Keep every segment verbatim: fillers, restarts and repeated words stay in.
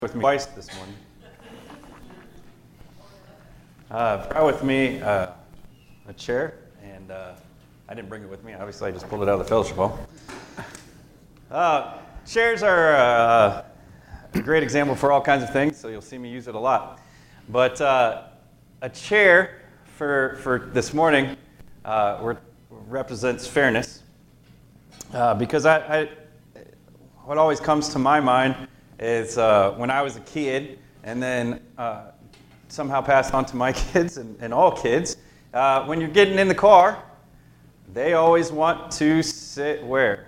with me twice this morning. Uh, brought with me uh, a chair, and uh, I didn't bring it with me. Obviously, I just pulled it out of the fellowship hall. Uh, chairs are uh, a great example for all kinds of things, so you'll see me use it a lot. But uh, a chair for for this morning uh, represents fairness, uh, because I, I what always comes to my mind is uh, when I was a kid, and then uh, somehow passed on to my kids and, and all kids. Uh, when you're getting in the car, they always want to sit where?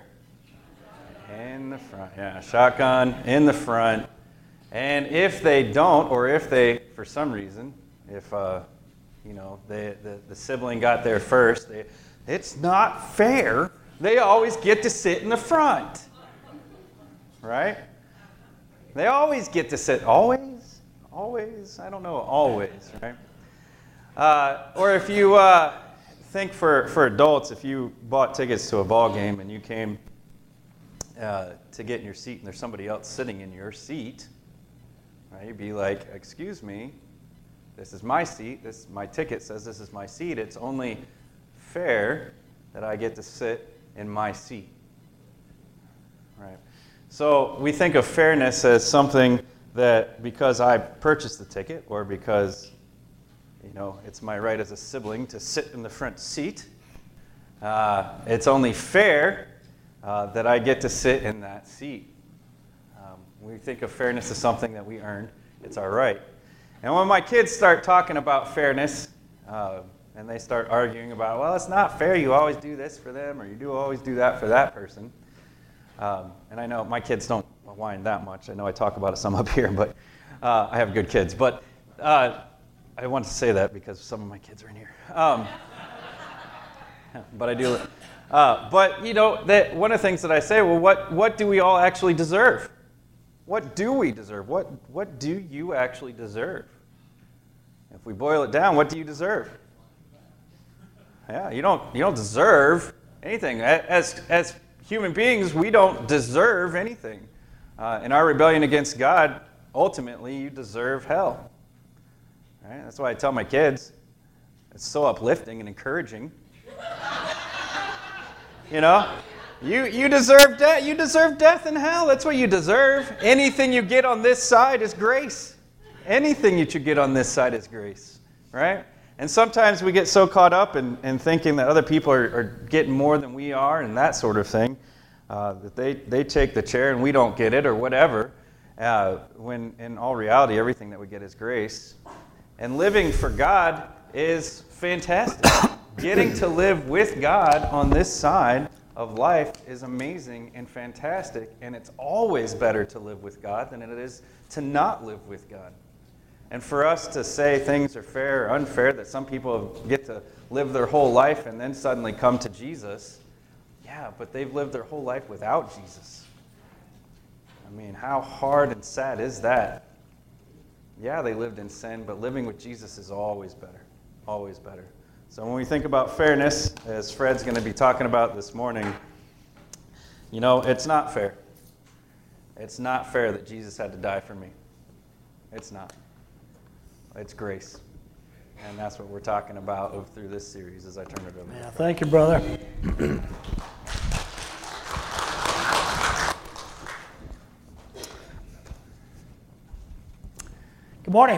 In the front. Yeah, shotgun in the front. And if they don't, or if they, for some reason, if uh, you know they, the the sibling got there first, they, it's not fair. They always get to sit in the front, right? They always get to sit. Always? Always? I don't know. Always, right? Uh, or if you uh, think for, for adults, if you bought tickets to a ball game and you came uh, to get in your seat and there's somebody else sitting in your seat, right, you'd be like, excuse me, this is my seat. This my ticket says this is my seat. It's only fair that I get to sit in my seat, right? So we think of fairness as something that because I purchased the ticket, or because, you know, it's my right as a sibling to sit in the front seat, uh, it's only fair uh, that I get to sit in that seat. Um, we think of fairness as something that we earned. It's our right. And when my kids start talking about fairness, uh, and they start arguing about, well, it's not fair, you always do this for them, or you do always do that for that person. Um, and I know my kids don't whine that much. I know I talk about it some up here, but uh, I have good kids. But uh, I wanted to say that because some of my kids are in here. Um, but I do. Uh, but, you know, that one of the things that I say, well, what, what do we all actually deserve? What do we deserve? What, what do you actually deserve? If we boil it down, what do you deserve? Yeah, you don't, you don't deserve anything. As, as human beings, we don't deserve anything. Uh, in our rebellion against God, ultimately, you deserve hell. Right? That's why I tell my kids, it's so uplifting and encouraging. You know, you you deserve death. You deserve death and hell. That's what you deserve. Anything you get on this side is grace. Anything that you get on this side is grace, right? And sometimes we get so caught up in, in thinking that other people are, are getting more than we are and that sort of thing, uh, that they, they take the chair and we don't get it or whatever, uh, when in all reality, everything that we get is grace. And living for God is fantastic. Getting to live with God on this side of life is amazing and fantastic, and it's always better to live with God than it is to not live with God. And for us to say things are fair or unfair, that some people get to live their whole life and then suddenly come to Jesus, yeah, but they've lived their whole life without Jesus. I mean, how hard and sad is that? Yeah, they lived in sin, but living with Jesus is always better, always better. So when we think about fairness, as Fred's going to be talking about this morning, you know, it's not fair. It's not fair that Jesus had to die for me. It's not. It's grace. And that's what we're talking about through this series as I turn it over. Yeah, thank you, brother. Good morning.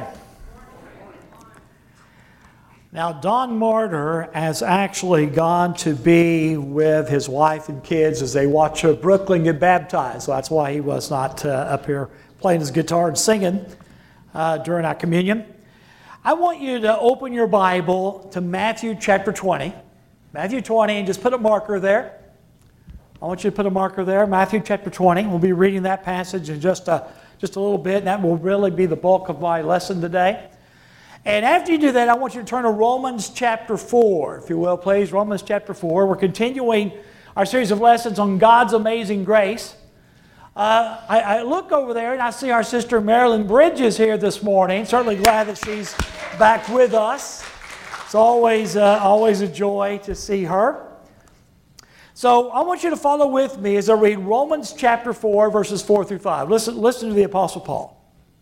Now, Don Martyr has actually gone to be with his wife and kids as they watch Brooklyn get baptized. So that's why he was not uh, up here playing his guitar and singing uh, during our communion. I want you to open your Bible to Matthew chapter twenty. Matthew twenty, and just put a marker there. I want you to put a marker there, Matthew chapter twenty. We'll be reading that passage in just a, just a little bit, and that will really be the bulk of my lesson today. And after you do that, I want you to turn to Romans chapter four, if you will, please. Romans chapter four. We're continuing our series of lessons on God's amazing grace. Uh, I, I look over there and I see our sister Marilyn Bridges here this morning. Certainly glad that she's back with us. It's always, uh, always a joy to see her. So I want you to follow with me as I read Romans chapter four, verses four through five. Listen, listen to the Apostle Paul.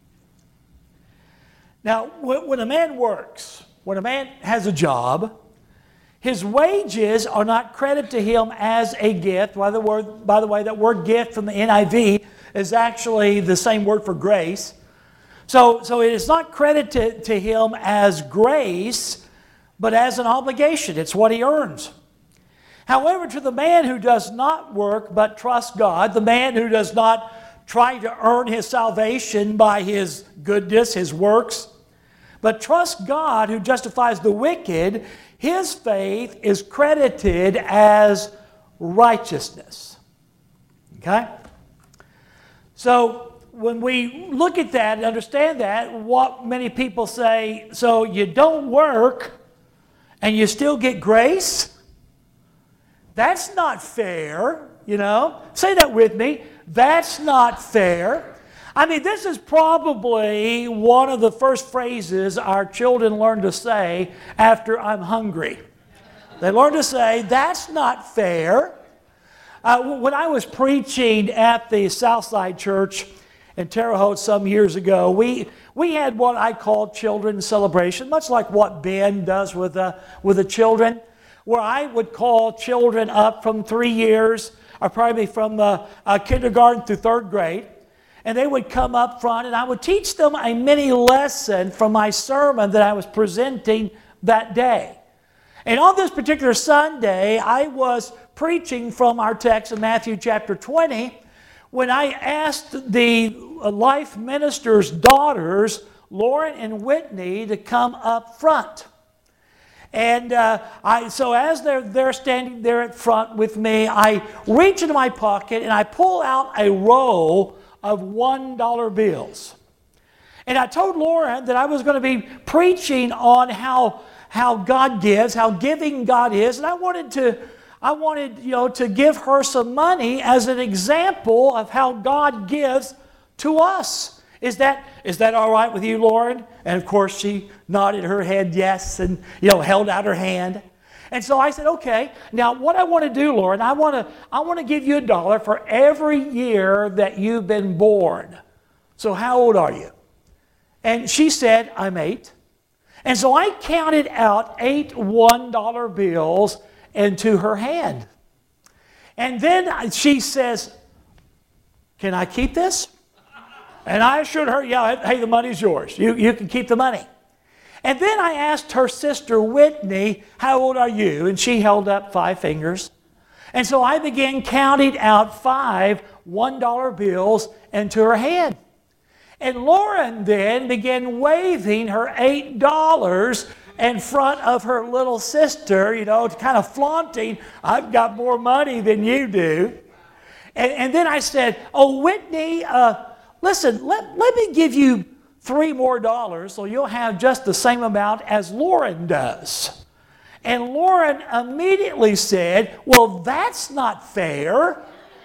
Now, when a man works, when a man has a job, his wages are not credited to him as a gift. By the, word, by the way, that word gift from the N I V is actually the same word for grace. So, so it is not credited to him as grace, but as an obligation. It's what he earns. However, to the man who does not work but trusts God, the man who does not try to earn his salvation by his goodness, his works, but trusts God who justifies the wicked, his faith is credited as righteousness. Okay? So when we look at that and understand that, what many people say, so you don't work and you still get grace? That's not fair, you know? Say that with me. That's not fair. I mean, this is probably one of the first phrases our children learn to say after I'm hungry. They learn to say, that's not fair. Uh, when I was preaching at the Southside Church in Terre Haute some years ago, we, we had what I call children's celebration, much like what Ben does with, uh, with the children, where I would call children up from three years, or probably from uh, uh, kindergarten through third grade, and they would come up front and I would teach them a mini lesson from my sermon that I was presenting that day. And on this particular Sunday, I was preaching from our text in Matthew chapter twenty when I asked the Life Minister's daughters, Lauren and Whitney, to come up front. And uh, I, so as they're, they're standing there at front with me, I reach into my pocket and I pull out a roll of one dollar bills. And I told Lauren that I was going to be preaching on how, how God gives, how giving God is, and I wanted to I wanted, you know, to give her some money as an example of how God gives to us. Is that is that all right with you, Lauren? And of course she nodded her head yes and, you know, held out her hand. And so I said, okay, now what I want to do, Lauren, I want to I want to give you a dollar for every year that you've been born. So how old are you? And she said, I'm eight. And so I counted out eight one dollar bills into her hand. And then she says, can I keep this? And I assured her, yeah, hey, the money's yours. You, you can keep the money. And then I asked her sister, Whitney, how old are you? And she held up five fingers. And so I began counting out five one dollar bills into her hand. And Lauren then began waving her eight dollars in front of her little sister, you know, kind of flaunting, I've got more money than you do. And, and then I said, oh, Whitney, uh, listen, let, let me give you three more dollars so you'll have just the same amount as Lauren does. And Lauren immediately said, well, that's not fair.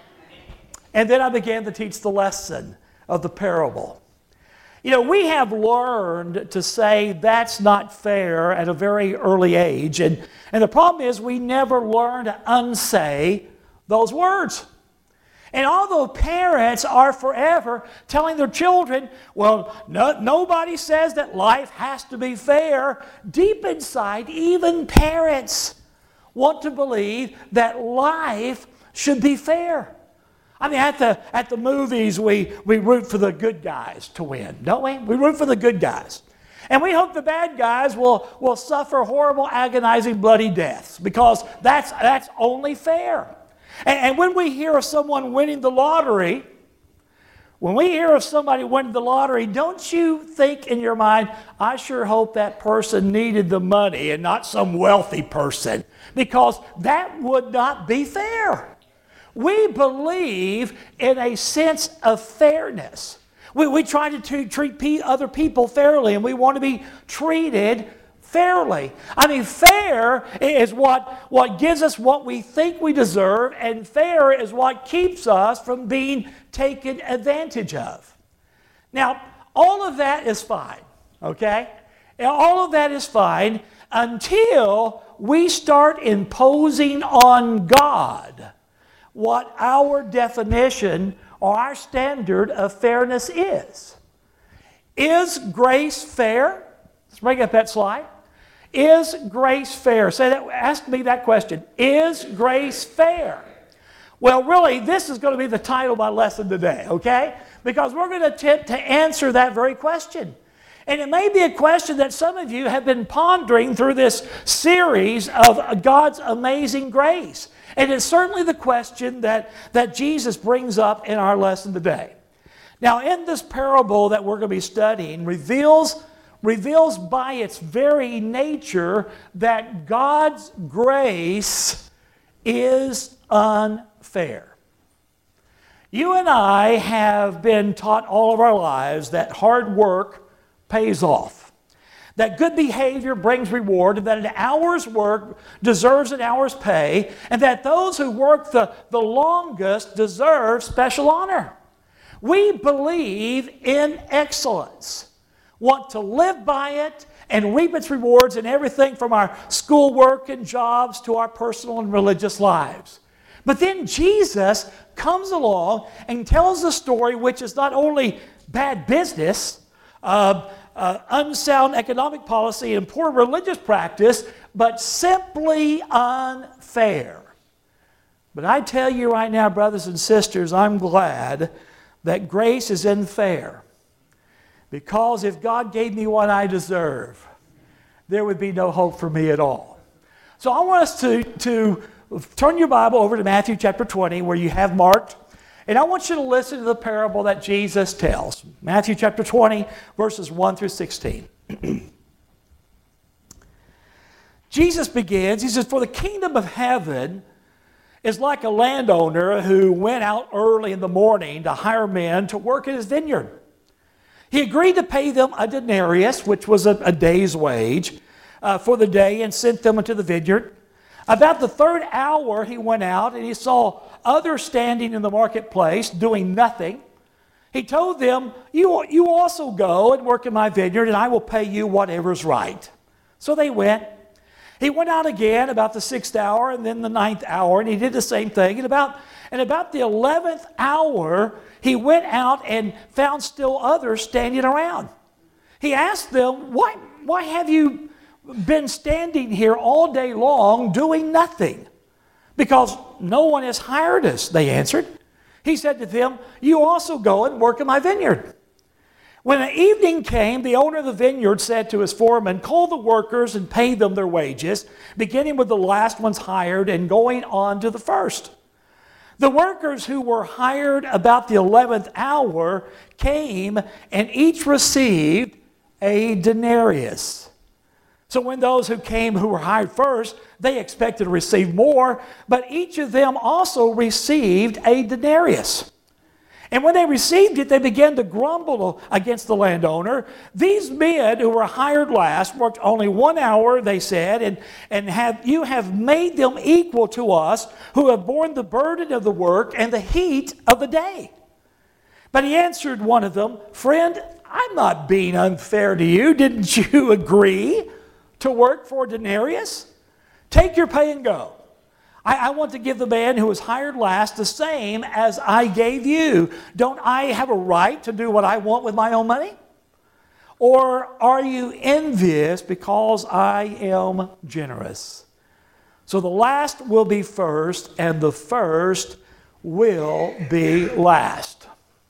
And then I began to teach the lesson of the parable. You know, we have learned to say that's not fair at a very early age. And, and the problem is we never learn to unsay those words. And although parents are forever telling their children, well, no, nobody says that life has to be fair, deep inside, even parents want to believe that life should be fair. I mean, at the, at the movies, we, we root for the good guys to win, don't we? We root for the good guys. And we hope the bad guys will, will suffer horrible, agonizing, bloody deaths because that's, that's only fair. And, and when we hear of someone winning the lottery, when we hear of somebody winning the lottery, don't you think in your mind, I sure hope that person needed the money and not some wealthy person, because that would not be fair. We believe in a sense of fairness. We, we try to treat, treat other people fairly, and we want to be treated fairly. I mean, fair is what, what gives us what we think we deserve, and fair is what keeps us from being taken advantage of. Now, all of that is fine, okay? All of that is fine until we start imposing on God what our definition or our standard of fairness is. Is grace fair? Let's bring up that slide. Is grace fair? Say that, ask me that question. Is grace fair? Well, really, this is going to be the title of my lesson today, okay? Because we're going to attempt to answer that very question. And it may be a question that some of you have been pondering through this series of God's amazing grace. And it's certainly the question that, that Jesus brings up in our lesson today. Now, in this parable that we're going to be studying, reveals, reveals by its very nature that God's grace is unfair. You and I have been taught all of our lives that hard work pays off, that good behavior brings reward, and that an hour's work deserves an hour's pay, and that those who work the, the longest deserve special honor. We believe in excellence, want to live by it, and reap its rewards in everything from our schoolwork and jobs to our personal and religious lives. But then Jesus comes along and tells a story which is not only bad business, uh, uh, unsound economic policy, and poor religious practice, but simply unfair. But I tell you right now, brothers and sisters, I'm glad that grace is unfair. Because if God gave me what I deserve, there would be no hope for me at all. So I want us to, to turn your Bible over to Matthew chapter twenty, where you have marked. And I want you to listen to the parable that Jesus tells. Matthew chapter twenty, verses one through sixteen. Jesus begins, he says, "For the kingdom of heaven is like a landowner who went out early in the morning to hire men to work in his vineyard. He agreed to pay them a denarius, which was a, a day's wage, uh, for the day, and sent them into the vineyard. About the third hour he went out, and he saw others standing in the marketplace doing nothing. He told them, you, you also go and work in my vineyard, and I will pay you whatever is right." So they went. He went out again about the sixth hour, and then the ninth hour, and he did the same thing. And about, and about the eleventh hour, he went out and found still others standing around. He asked them, why, why have you been standing here all day long doing nothing? "Because no one has hired us," they answered. He said to them, "You also go and work in my vineyard." When the evening came, the owner of the vineyard said to his foreman, "Call the workers and pay them their wages, beginning with the last ones hired and going on to the first." The workers who were hired about the eleventh hour came, and each received a denarius. So when those who came who were hired first, they expected to receive more, but each of them also received a denarius. And when they received it, they began to grumble against the landowner. "These men who were hired last worked only one hour," they said, and, and have, you have made them equal to us who have borne the burden of the work and the heat of the day." But he answered one of them, "Friend, I'm not being unfair to you. Didn't you agree to work for a denarius? Take your pay and go. I, I want to give the man who was hired last the same as I gave you. Don't I have a right to do what I want with my own money? Or are you envious because I am generous?" So the last will be first, and the first will be last.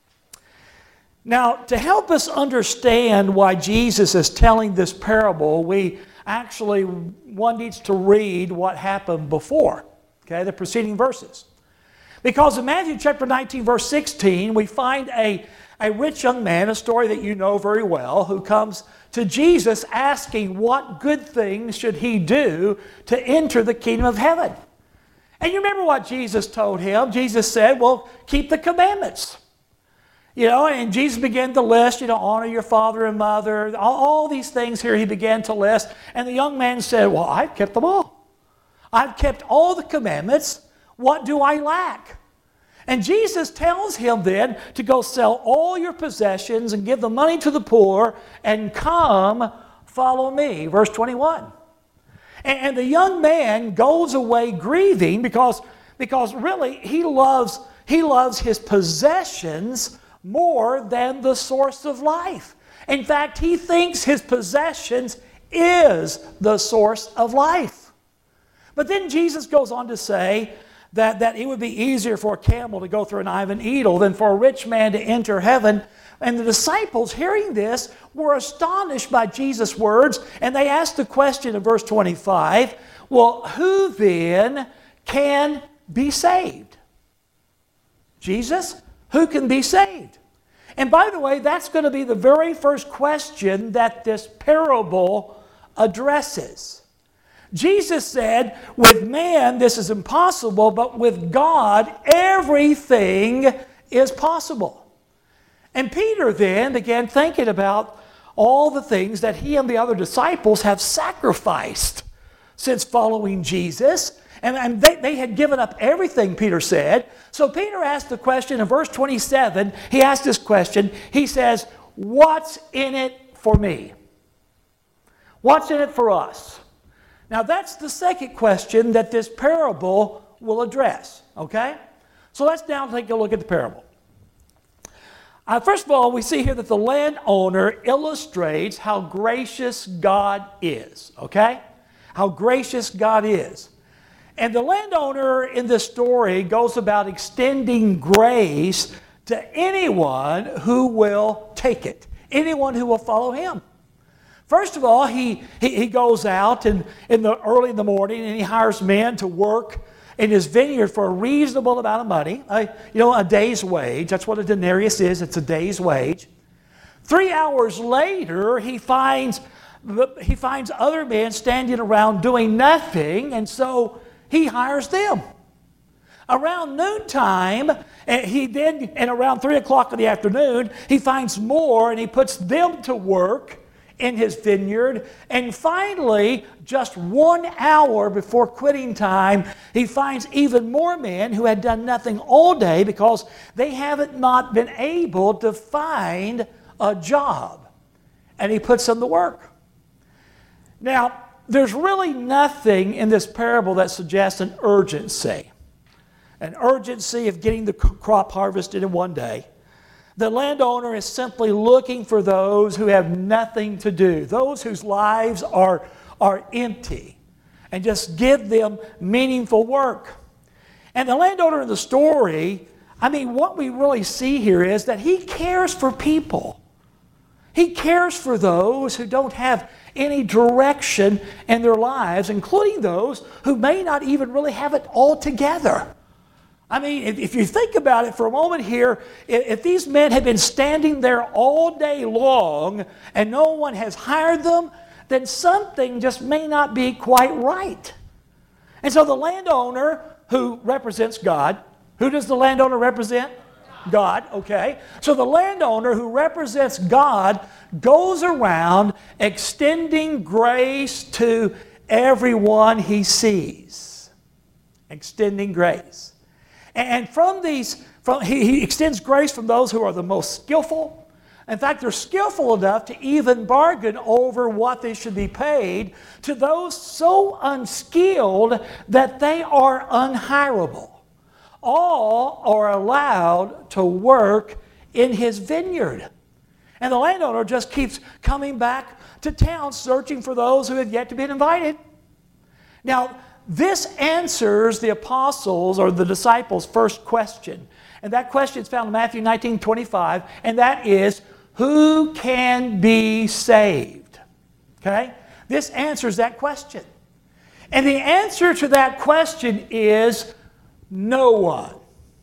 Now, to help us understand why Jesus is telling this parable, we actually, one needs to read what happened before, okay, the preceding verses. Because in Matthew chapter nineteen, verse sixteen, we find a, a rich young man, a story that you know very well, who comes to Jesus asking what good things should he do to enter the kingdom of heaven. And you remember what Jesus told him? Jesus said, well, keep the commandments. You know, and Jesus began to list, you know, honor your father and mother, all, all these things here he began to list. And the young man said, well, I've kept them all. I've kept all the commandments. What do I lack? And Jesus tells him then to go sell all your possessions and give the money to the poor and come follow me. Verse twenty-one. And, and the young man goes away grieving because, because really he loves, he loves his possessions more than the source of life. In fact, he thinks his possessions is the source of life. But then Jesus goes on to say that, that it would be easier for a camel to go through an eye of a needle than for a rich man to enter heaven. And the disciples, hearing this, were astonished by Jesus' words, and they asked the question in verse twenty-five, well, who then can be saved? Jesus? Who can be saved? And by the way, that's going to be the very first question that this parable addresses. Jesus said, with man this is impossible, but with God everything is possible. And Peter then began thinking about all the things that he and the other disciples have sacrificed since following Jesus. And, and they, they had given up everything, Peter said. So Peter asked the question in verse twenty-seven. He asked this question. He says, what's in it for me? What's in it for us? Now that's the second question that this parable will address. Okay? So let's now take a look at the parable. Uh, first of all, we see here that the landowner illustrates how gracious God is. Okay? How gracious God is. And the landowner in this story goes about extending grace to anyone who will take it, anyone who will follow him. First of all, he, he, he goes out in, in the early in the morning and he hires men to work in his vineyard for a reasonable amount of money, a, you know, a day's wage. That's what a denarius is. It's a day's wage. Three hours later, he finds, he finds other men standing around doing nothing, and so he hires them. Around noontime, he then, and around three o'clock in the afternoon, he finds more and he puts them to work in his vineyard. And finally, just one hour before quitting time, he finds even more men who had done nothing all day because they haven't not been able to find a job. And he puts them to work. Now, there's really nothing in this parable that suggests an urgency. An urgency of getting the crop harvested in one day. The landowner is simply looking for those who have nothing to do, those whose lives are, are empty, and just give them meaningful work. And the landowner in the story, I mean, what we really see here is that he cares for people. He cares for those who don't have any direction in their lives, including those who may not even really have it all together. I mean, if, if you think about it for a moment here, if, if these men had been standing there all day long and no one has hired them, then something just may not be quite right. And so the landowner who represents God, who does the landowner represent? God, okay. So the landowner who represents God goes around extending grace to everyone he sees. Extending grace. And from these, from, he, he extends grace from those who are the most skillful. In fact, they're skillful enough to even bargain over what they should be paid, to those so unskilled that they are unhirable. All are allowed to work in his vineyard. And the landowner just keeps coming back to town searching for those who have yet to be invited. Now, this answers the apostles' or the disciples' first question. And that question is found in Matthew nineteen twenty-five, and that is, who can be saved? Okay? This answers that question. And the answer to that question is no one.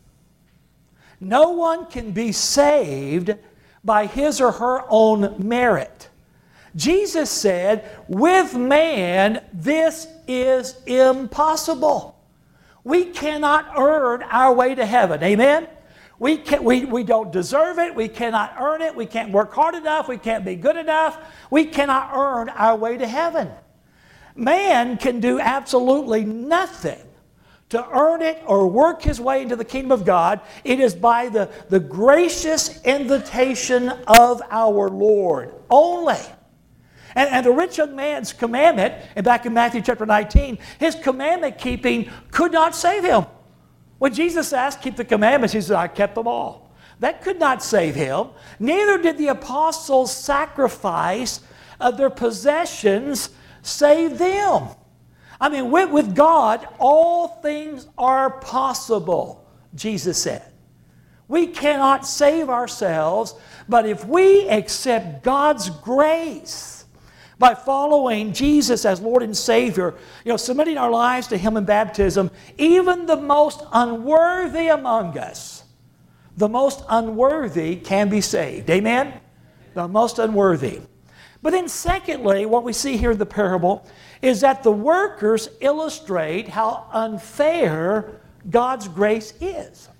No one can be saved by his or her own merit. Jesus said, with man, this is impossible. We cannot earn our way to heaven. Amen? We, can, we, we don't deserve it. We cannot earn it. We can't work hard enough. We can't be good enough. We cannot earn our way to heaven. Man can do absolutely nothing to earn it or work his way into the kingdom of God. It is by the, the gracious invitation of our Lord only. And, and the rich young man's commandment, and back in Matthew chapter nineteen, his commandment keeping could not save him. When Jesus asked, keep the commandments, he said, I kept them all. That could not save him. Neither did the apostles' sacrifice of their possessions save them. I mean, with, with God, all things are possible, Jesus said. We cannot save ourselves, but if we accept God's grace by following Jesus as Lord and Savior, you know, submitting our lives to Him in baptism, even the most unworthy among us, the most unworthy can be saved. Amen? The most unworthy. But then secondly, what we see here in the parable is that the workers illustrate how unfair God's grace is.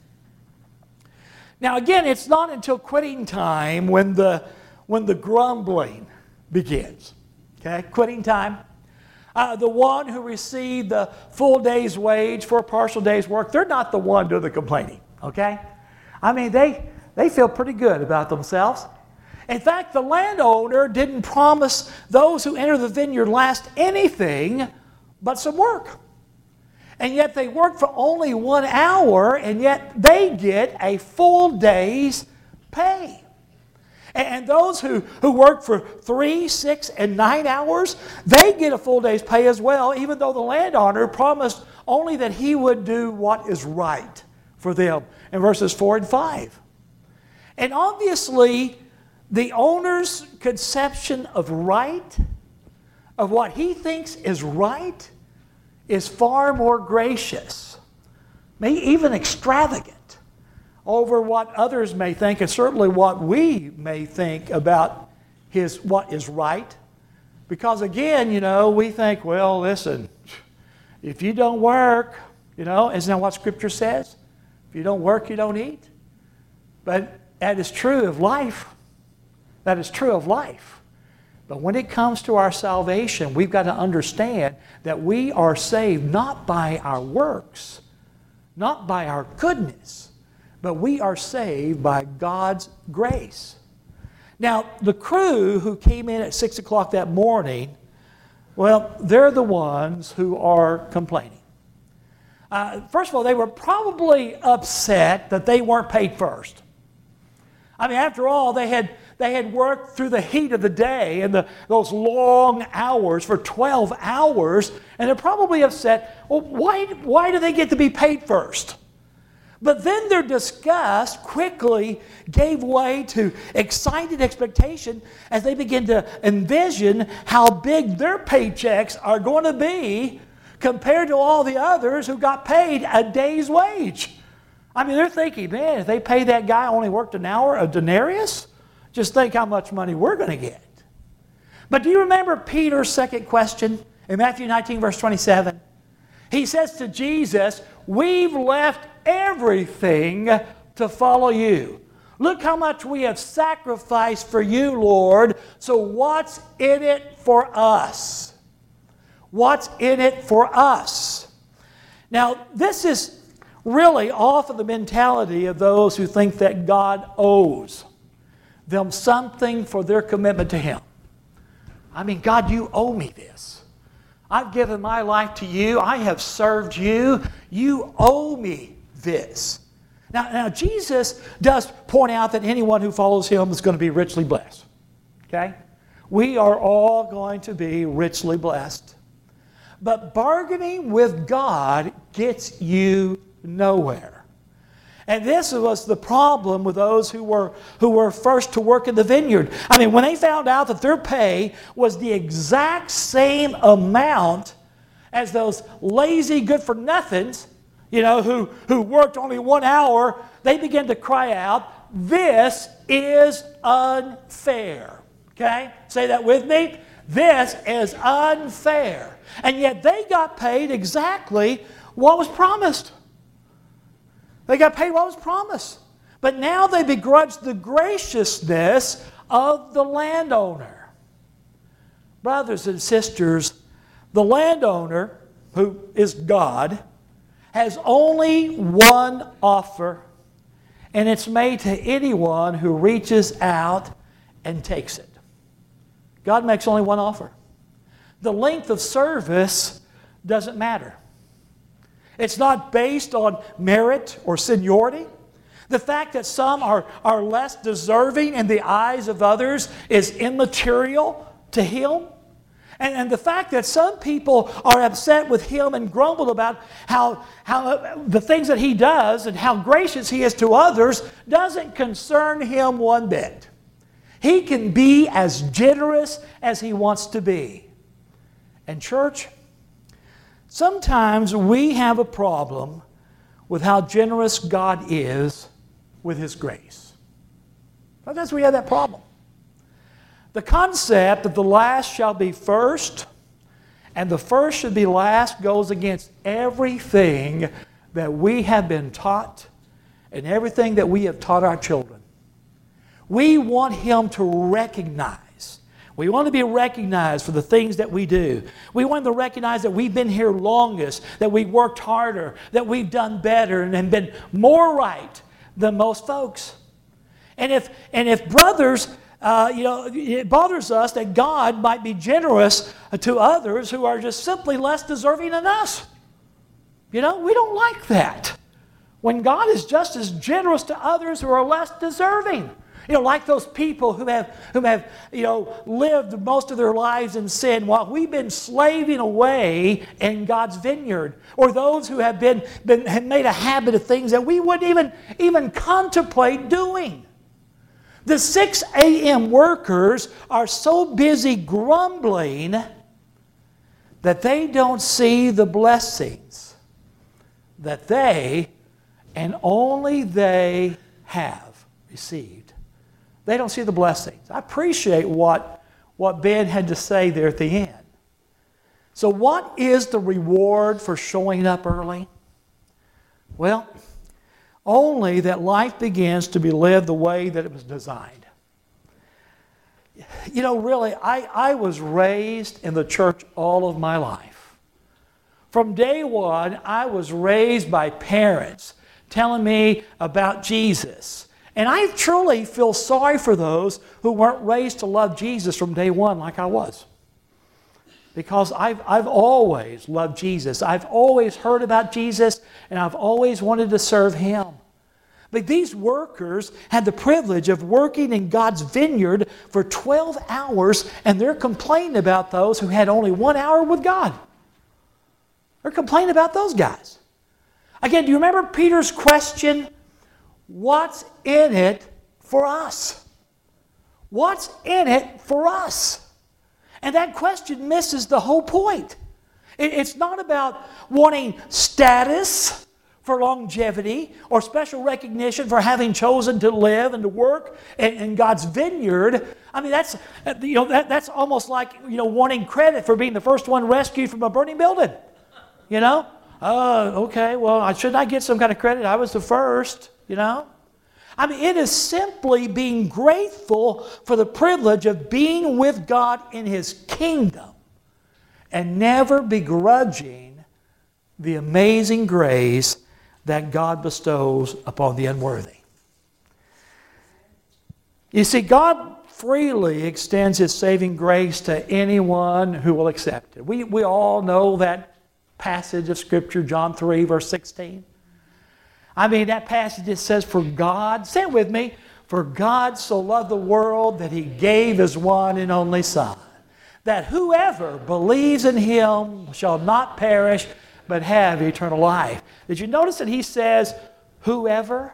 Now again, it's not until quitting time when the, when the grumbling begins. Okay, quitting time. Uh, the one who received the full day's wage for a partial day's work, they're not the one doing the complaining. Okay? I mean, they, they feel pretty good about themselves. In fact, the landowner didn't promise those who enter the vineyard last anything but some work. And yet they work for only one hour, and yet they get a full day's pay. And those who, who work for three, six, and nine hours, they get a full day's pay as well, even though the landowner promised only that he would do what is right for them in verses four and five. And obviously, the owner's conception of right, of what he thinks is right, is far more gracious, maybe even extravagant, over what others may think, and certainly what we may think about his what is right. Because again, you know, we think, well, listen, if you don't work, you know, isn't that what Scripture says? If you don't work, you don't eat. But that is true of life. That is true of life. But when it comes to our salvation, we've got to understand that we are saved not by our works, not by our goodness, but we are saved by God's grace. Now, the crew who came in at six o'clock that morning, well, they're the ones who are complaining. Uh, first of all, they were probably upset that they weren't paid first. I mean, after all, they had they had worked through the heat of the day and the, those long hours for twelve hours, and they're probably upset, well, why, why do they get to be paid first? But then their disgust quickly gave way to excited expectation as they begin to envision how big their paychecks are going to be compared to all the others who got paid a day's wage. I mean, they're thinking, man, if they pay that guy who only worked an hour a denarius, just think how much money we're going to get. But do you remember Peter's second question in Matthew nineteen, verse twenty-seven? He says to Jesus, we've left everything to follow you. Look how much we have sacrificed for you, Lord. So what's in it for us? What's in it for us? Now, this is really off of the mentality of those who think that God owes them something for their commitment to Him. I mean, God, you owe me this. I've given my life to you. I have served you. You owe me this. Now, now Jesus does point out that anyone who follows Him is going to be richly blessed. Okay? We are all going to be richly blessed. But bargaining with God gets you nowhere. And this was the problem with those who were, who were first to work in the vineyard. I mean, when they found out that their pay was the exact same amount as those lazy good-for-nothings, you know, who, who worked only one hour, they began to cry out, this is unfair. Okay? Say that with me. This is unfair. And yet they got paid exactly what was promised. They got paid what was promised. But now they begrudge the graciousness of the landowner. Brothers and sisters, the landowner, who is God, has only one offer, and it's made to anyone who reaches out and takes it. God makes only one offer. The length of service doesn't matter. It's not based on merit or seniority. The fact that some are, are less deserving in the eyes of others is immaterial to Him. And, and the fact that some people are upset with Him and grumble about how, how the things that He does and how gracious He is to others doesn't concern Him one bit. He can be as generous as He wants to be. And church, sometimes we have a problem with how generous God is with His grace. Sometimes we have that problem. The concept of the last shall be first and the first should be last goes against everything that we have been taught and everything that we have taught our children. We want Him to recognize. We want to be recognized for the things that we do. We want Him to recognize that we've been here longest, that we've worked harder, that we've done better and been more right than most folks. And if, and if brothers... Uh, you know, it bothers us that God might be generous to others who are just simply less deserving than us. You know, we don't like that. When God is just as generous to others who are less deserving. You know, like those people who have, who have, you know, lived most of their lives in sin while we've been slaving away in God's vineyard. Or those who have been, been have made a habit of things that we wouldn't even, even contemplate doing. The six a.m. workers are so busy grumbling that they don't see the blessings that they and only they have received. They don't see the blessings. I appreciate what, what Ben had to say there at the end. So what is the reward for showing up early? Well, only that life begins to be lived the way that it was designed. You know, really, I, I was raised in the church all of my life. From day one, I was raised by parents telling me about Jesus. And I truly feel sorry for those who weren't raised to love Jesus from day one like I was. Because I've, I've always loved Jesus. I've always heard about Jesus, and I've always wanted to serve Him. But these workers had the privilege of working in God's vineyard for twelve hours, and they're complaining about those who had only one hour with God. They're complaining about those guys. Again, do you remember Peter's question? What's in it for us? What's in it for us? And that question misses the whole point. It's not about wanting status for longevity or special recognition for having chosen to live and to work in God's vineyard. I mean, that's, you know, that, that's almost like, you know, wanting credit for being the first one rescued from a burning building. You know? Oh, okay, well, should I get some kind of credit? I was the first, you know? I mean, it is simply being grateful for the privilege of being with God in His kingdom and never begrudging the amazing grace that God bestows upon the unworthy. You see, God freely extends His saving grace to anyone who will accept it. We, we all know that passage of Scripture, John three, verse sixteen. I mean, that passage that says, for God, say it with me, for God so loved the world that He gave His one and only Son, that whoever believes in Him shall not perish, but have eternal life. Did you notice that He says, whoever?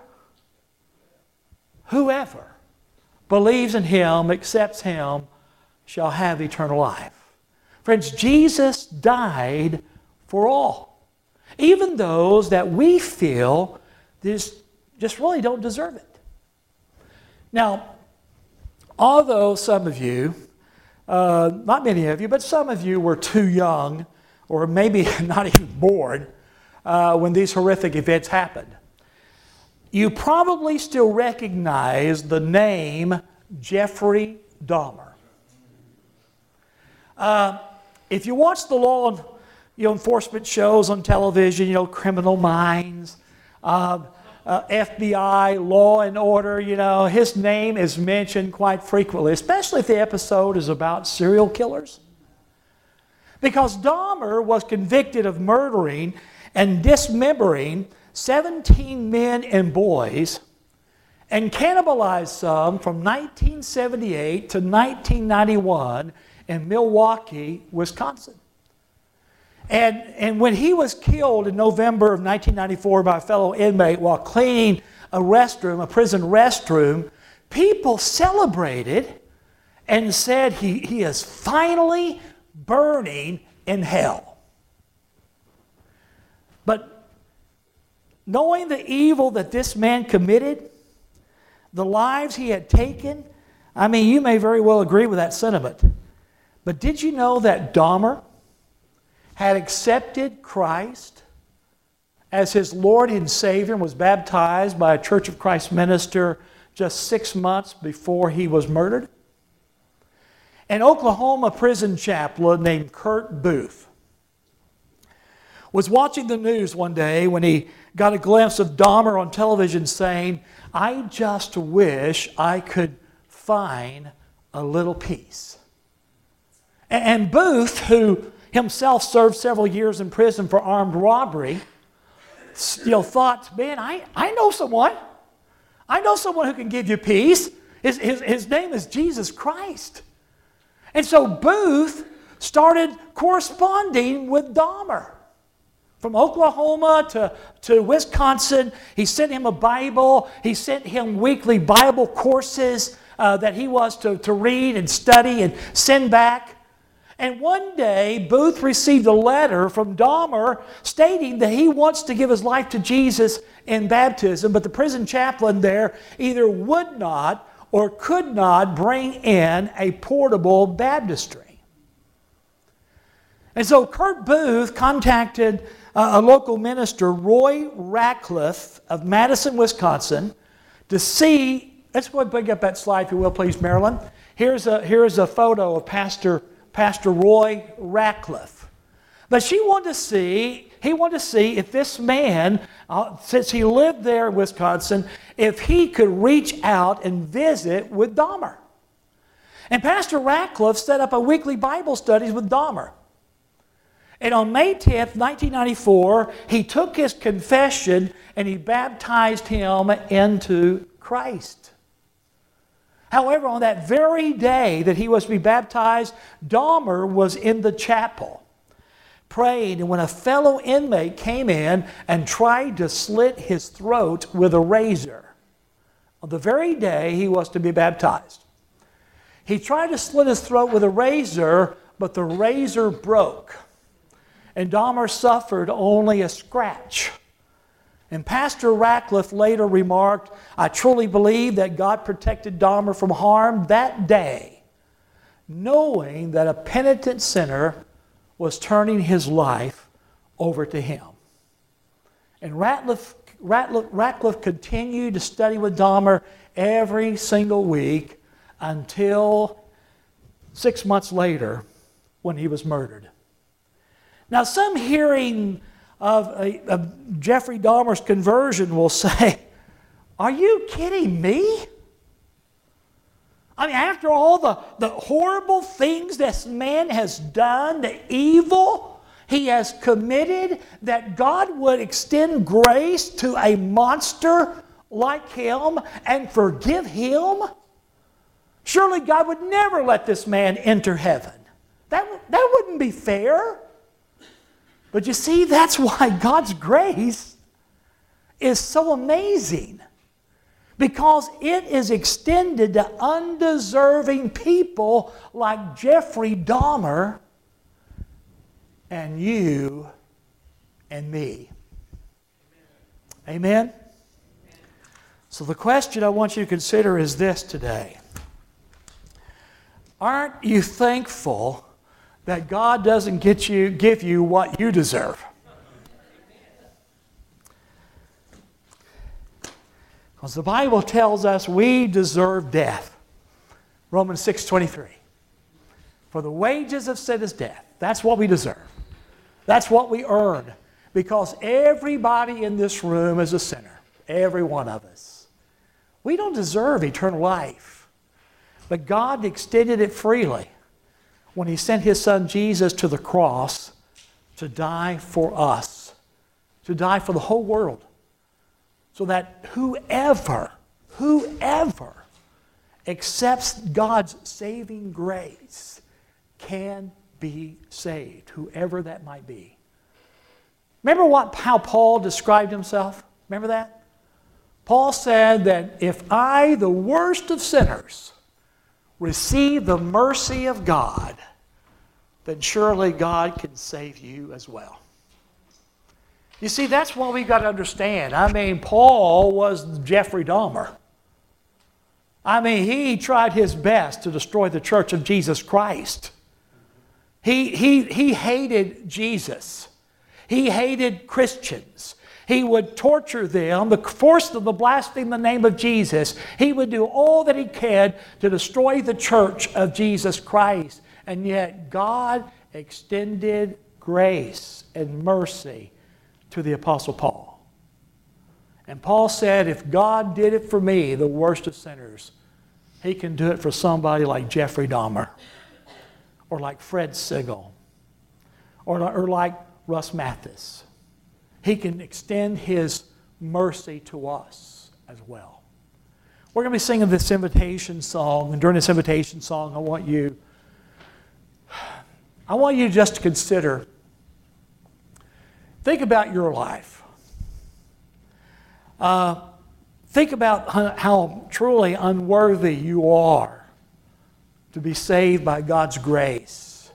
Whoever believes in Him, accepts Him, shall have eternal life. Friends, Jesus died for all, even those that we feel Just, just really don't deserve it. Now, although some of you, uh, not many of you, but some of you were too young, or maybe not even born, uh, when these horrific events happened, you probably still recognize the name Jeffrey Dahmer. Uh, if you watch the law you know, enforcement shows on television, you know, Criminal Minds, Uh, uh, F B I, Law and Order, you know, his name is mentioned quite frequently, especially if the episode is about serial killers. Because Dahmer was convicted of murdering and dismembering seventeen men and boys and cannibalized some from nineteen seventy-eight to nineteen ninety-one in Milwaukee, Wisconsin. And, and when he was killed in November of nineteen ninety-four by a fellow inmate while cleaning a restroom, a prison restroom, people celebrated and said he, he is finally burning in hell. But knowing the evil that this man committed, the lives he had taken, I mean, you may very well agree with that sentiment. But did you know that Dahmer had accepted Christ as his Lord and Savior and was baptized by a Church of Christ minister just six months before he was murdered? An Oklahoma prison chaplain named Kurt Booth was watching the news one day when he got a glimpse of Dahmer on television saying, "I just wish I could find a little peace." And Booth, who himself served several years in prison for armed robbery, you know, thought, man, I, I know someone. I know someone who can give you peace. His, his, his name is Jesus Christ. And so Booth started corresponding with Dahmer. From Oklahoma to, to Wisconsin, he sent him a Bible. He sent him weekly Bible courses uh, that he was to, to read and study and send back. And one day, Booth received a letter from Dahmer stating that he wants to give his life to Jesus in baptism, but the prison chaplain there either would not or could not bring in a portable baptistry. And so Kurt Booth contacted uh, a local minister, Roy Ratcliffe of Madison, Wisconsin, to see, let's go ahead and bring up that slide if you will, please, Marilyn. Here's a, here's a photo of Pastor Pastor Roy Ratcliffe. But she wanted to see, he wanted to see if this man, uh, since he lived there in Wisconsin, if he could reach out and visit with Dahmer. And Pastor Ratcliffe set up a weekly Bible studies with Dahmer. And on May tenth, nineteen ninety-four, he took his confession and he baptized him into Christ. However, on that very day that he was to be baptized, Dahmer was in the chapel praying, and when a fellow inmate came in and tried to slit his throat with a razor, on the very day he was to be baptized, he tried to slit his throat with a razor, but the razor broke, and Dahmer suffered only a scratch. And Pastor Ratcliffe later remarked, "I truly believe that God protected Dahmer from harm that day, knowing that a penitent sinner was turning his life over to him." And Ratcliffe, Ratcliffe, Ratcliffe continued to study with Dahmer every single week until six months later when he was murdered. Now, some hearing Of, a, of Jeffrey Dahmer's conversion will say, "Are you kidding me? I mean, after all the, the horrible things this man has done, the evil he has committed, that God would extend grace to a monster like him and forgive him? Surely God would never let this man enter heaven. That, that wouldn't be fair." But you see, that's why God's grace is so amazing. Because it is extended to undeserving people like Jeffrey Dahmer and you and me. Amen? So the question I want you to consider is this today. Aren't you thankful that God doesn't get you, give you what you deserve? Because the Bible tells us we deserve death. Romans six twenty-three. For the wages of sin is death. That's what we deserve. That's what we earn. Because everybody in this room is a sinner. Every one of us. We don't deserve eternal life. But God extended it freely when He sent His Son Jesus to the cross to die for us, to die for the whole world, so that whoever, whoever accepts God's saving grace can be saved, whoever that might be. Remember what, how Paul described himself? Remember that? Paul said that if I, the worst of sinners, receive the mercy of God, then surely God can save you as well. You see, that's what we've got to understand. I mean, Paul was Jeffrey Dahmer. I mean, he tried his best to destroy the church of Jesus Christ. He, he, he hated Jesus. He hated Christians. He would torture them, force them to blaspheme the name of Jesus. He would do all that he could to destroy the church of Jesus Christ. And yet God extended grace and mercy to the Apostle Paul. And Paul said, if God did it for me, the worst of sinners, He can do it for somebody like Jeffrey Dahmer, or like Fred Siegel, or, or like Russ Mathis. He can extend His mercy to us as well. We're going to be singing this invitation song, and during this invitation song, I want you, I want you just to consider, think about your life. Uh, think about how truly unworthy you are to be saved by God's grace.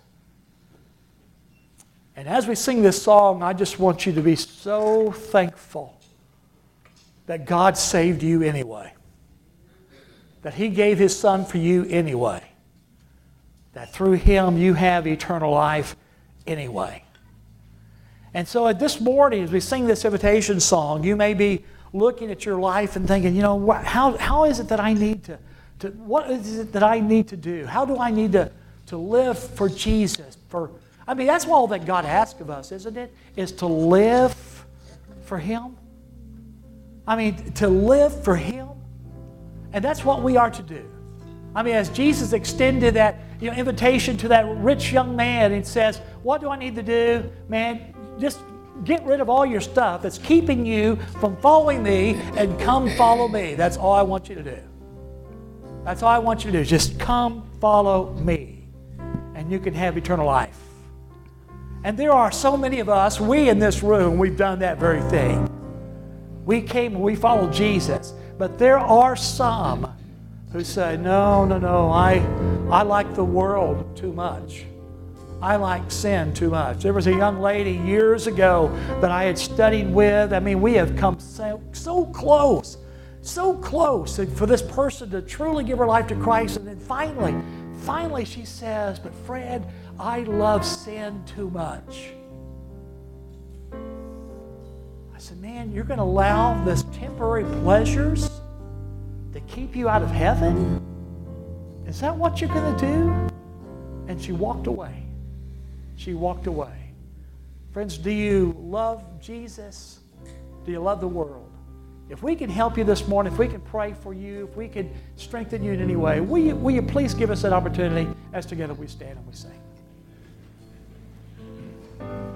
And as we sing this song, I just want you to be so thankful that God saved you anyway. That He gave His Son for you anyway. That through Him you have eternal life anyway. And so at this morning, as we sing this invitation song, you may be looking at your life and thinking, you know, what, how, how is it that I need to, to, what is it that I need to do? How do I need to, to live for Jesus? For, I mean, that's all that God asks of us, isn't it? Is to live for Him. I mean, to live for Him. And that's what we are to do. I mean, as Jesus extended that you know, invitation to that rich young man, and says, what do I need to do? Man, just get rid of all your stuff that's keeping you from following me and come follow me. That's all I want you to do. That's all I want you to do. Just come follow me, and you can have eternal life. And there are so many of us, we in this room, we've done that very thing. We came and we followed Jesus. But there are some who say, no, no, no, I, I like the world too much. I like sin too much. There was a young lady years ago that I had studied with. I mean, we have come so, so close, so close for this person to truly give her life to Christ. And then finally, finally she says, but Fred, I love sin too much. I said, man, you're going to allow this temporary pleasures to keep you out of heaven? Is that what you're going to do? And she walked away. She walked away. Friends, do you love Jesus? Do you love the world? If we can help you this morning, if we can pray for you, if we can strengthen you in any way, will you, will you please give us that opportunity as together we stand and we sing?